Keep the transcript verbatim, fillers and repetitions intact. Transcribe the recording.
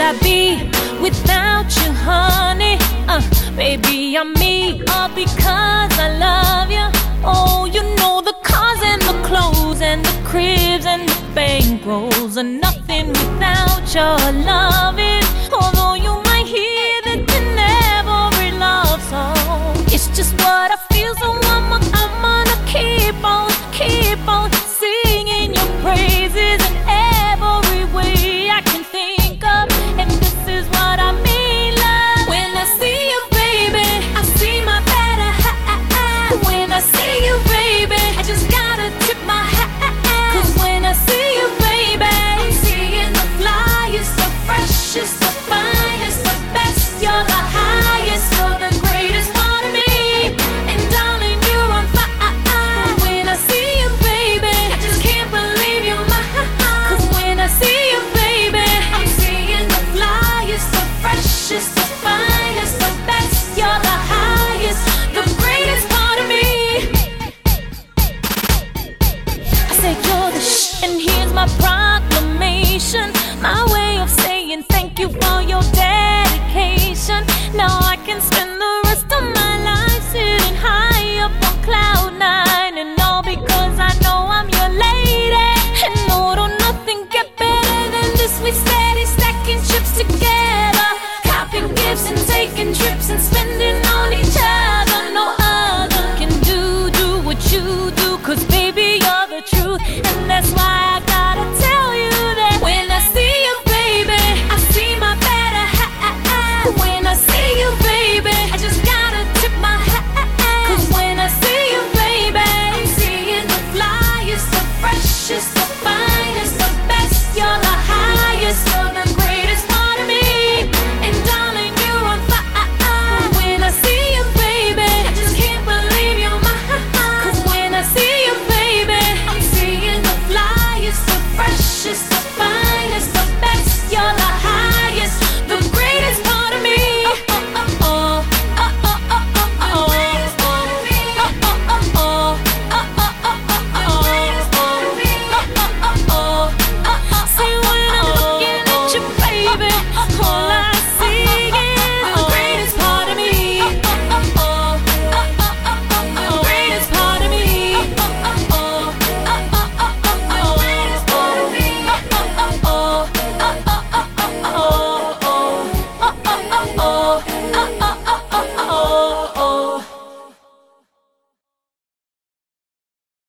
I be without you, honey? Uh, baby, I'm me, all because I love you. Oh, you know the cars and the clothes and the cribs and the bankrolls are nothing without your loving. Although you might hear that in every love song, it's just what I feel, so I'm, I'm gonna keep on, keep on